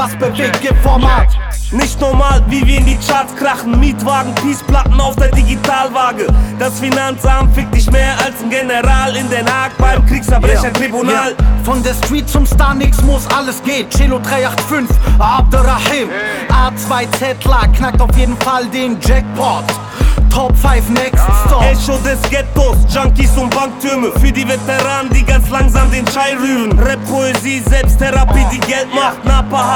was bewegt, gib Format. Nicht normal, wie wir in die Charts krachen. Mietwagen, Peaceplatten auf der Digitalwaage. Das Finanzamt fickt dich mehr als ein General in Den Haag beim Kriegsverbrechertribunal. Von der Street zum Star, nix muss, alles geht. Cello 385, Abderrahim. A2 Zettler, knackt auf jeden Fall den Jackpot. Top 5 Next Stop. Echo des Ghettos, Junkies und Banktürme. Für die Veteranen, die ganz langsam den Chai rühren. Rap-Poesie, Selbsttherapie, die Geld macht. Napa